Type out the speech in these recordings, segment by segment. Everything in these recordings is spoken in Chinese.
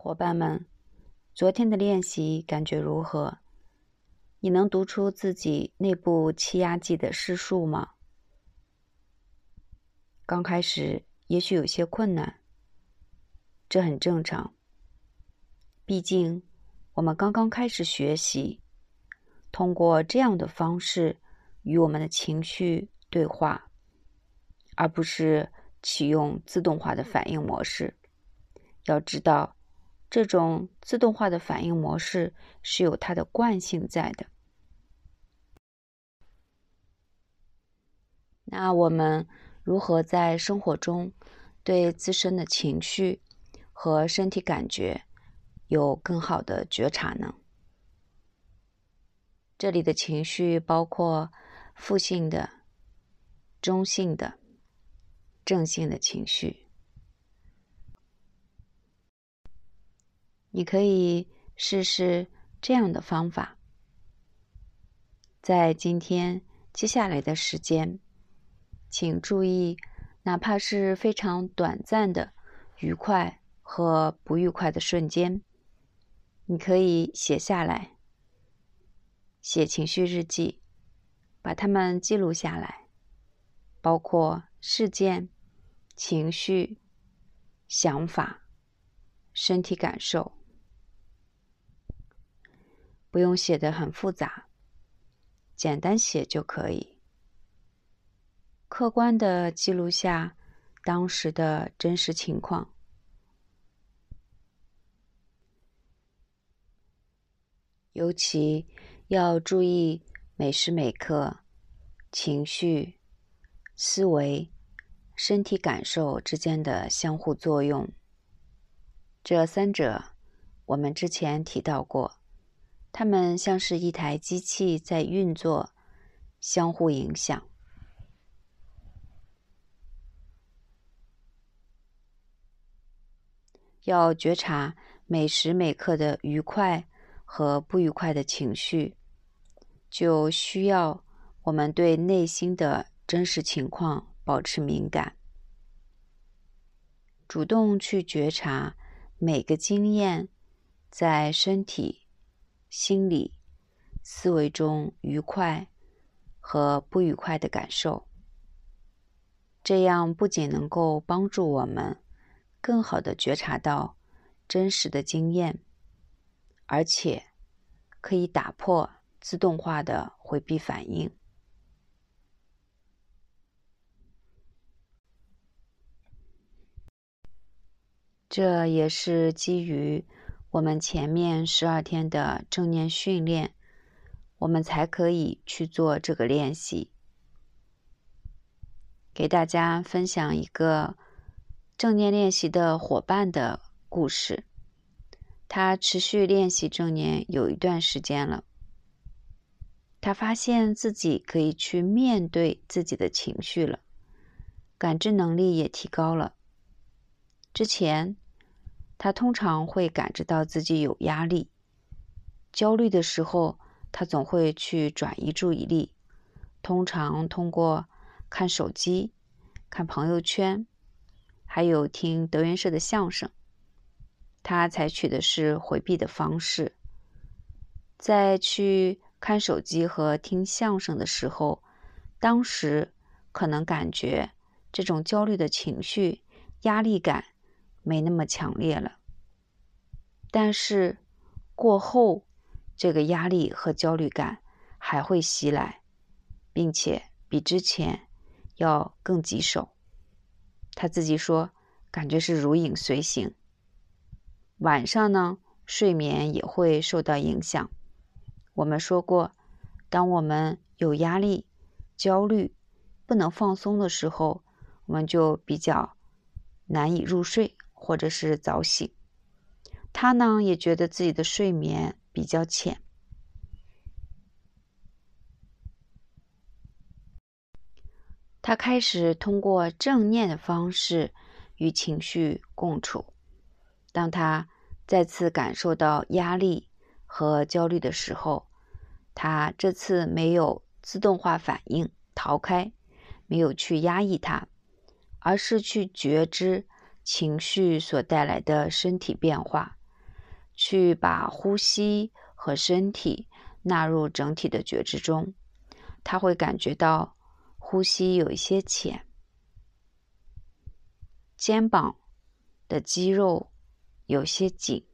伙伴们，昨天的练习感觉如何？你能读出自己内部气压计的时数吗？刚开始也许有些困难，这很正常。毕竟我们刚刚开始学习，通过这样的方式与我们的情绪对话，而不是启用自动化的反应模式。要知道，这种自动化的反应模式是有它的惯性在的。那我们如何在生活中对自身的情绪和身体感觉有更好的觉察呢？这里的情绪包括负性的、中性的、正性的情绪。你可以试试这样的方法，在今天接下来的时间，请注意，哪怕是非常短暂的愉快和不愉快的瞬间，你可以写下来，写情绪日记，把它们记录下来，包括事件、情绪、想法、身体感受。不用写得很复杂，简单写就可以。客观地记录下当时的真实情况。尤其要注意每时每刻情绪、思维、身体感受之间的相互作用。这三者我们之前提到过，它们像是一台机器在运作，相互影响。要觉察每时每刻的愉快和不愉快的情绪，就需要我们对内心的真实情况保持敏感，主动去觉察每个经验在身体、心理、思维中愉快和不愉快的感受。这样不仅能够帮助我们更好地觉察到真实的经验，而且可以打破自动化的回避反应。这也是基于我们前面12天的正念训练，我们才可以去做这个练习。给大家分享一个正念练习的伙伴的故事。他持续练习正念有一段时间了，他发现自己可以去面对自己的情绪了，感知能力也提高了。之前他通常会感知到自己有压力，焦虑的时候他总会去转移注意力，通常通过看手机、看朋友圈，还有听德云社的相声。他采取的是回避的方式。在去看手机和听相声的时候，当时可能感觉这种焦虑的情绪、压力感没那么强烈了。但是过后，这个压力和焦虑感还会袭来，并且比之前要更棘手。他自己说，感觉是如影随形。晚上呢，睡眠也会受到影响。我们说过，当我们有压力、焦虑、不能放松的时候，我们就比较难以入睡，或者是早醒。他呢，也觉得自己的睡眠比较浅。他开始通过正念的方式与情绪共处。当他再次感受到压力和焦虑的时候，他这次没有自动化反应逃开，没有去压抑它，而是去觉知情绪所带来的身体变化， 去把呼吸和身体纳入整体的觉知中，他会感觉到呼吸有一些浅，肩膀的肌肉有些紧，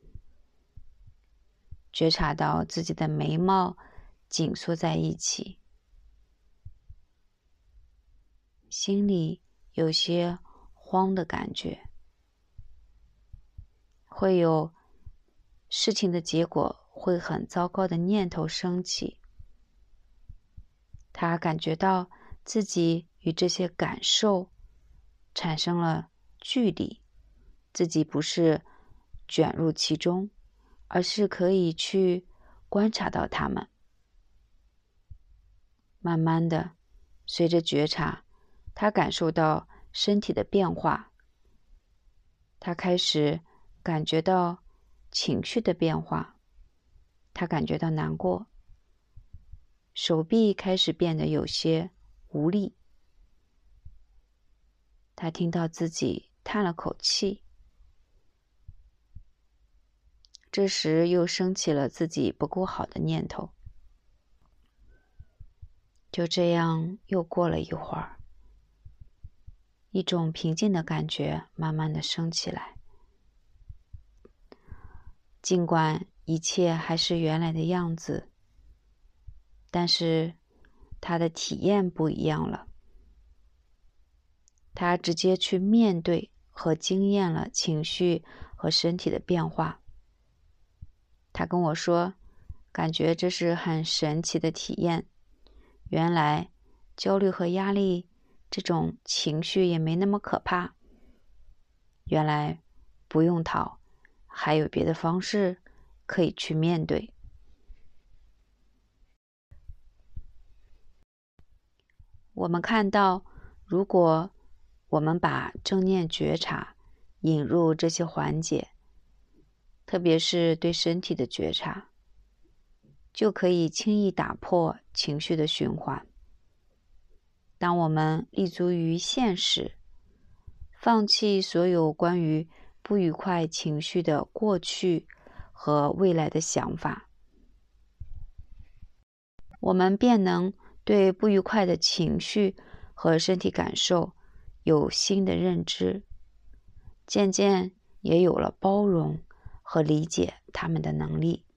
觉察到自己的眉毛紧缩在一起，心里有些慌的感觉，会有事情的结果会很糟糕的念头升起。他感觉到自己与这些感受产生了距离，自己不是卷入其中，而是可以去观察到它们。慢慢的，随着觉察，他感受到身体的变化，他开始感觉到情绪的变化，他感觉到难过，手臂开始变得有些无力，他听到自己叹了口气，这时又升起了自己不够好的念头。就这样又过了一会儿，一种平静的感觉慢慢的升起来。尽管一切还是原来的样子，但是他的体验不一样了。他直接去面对和经验了情绪和身体的变化。他跟我说，感觉这是很神奇的体验。原来焦虑和压力这种情绪也没那么可怕。原来不用逃，还有别的方式可以去面对。我们看到，如果我们把正念觉察引入这些环节，特别是对身体的觉察，就可以轻易打破情绪的循环。当我们立足于现实，放弃所有关于不愉快情绪的过去和未来的想法，我们便能对不愉快的情绪和身体感受有新的认知，渐渐也有了包容和理解他们的能力。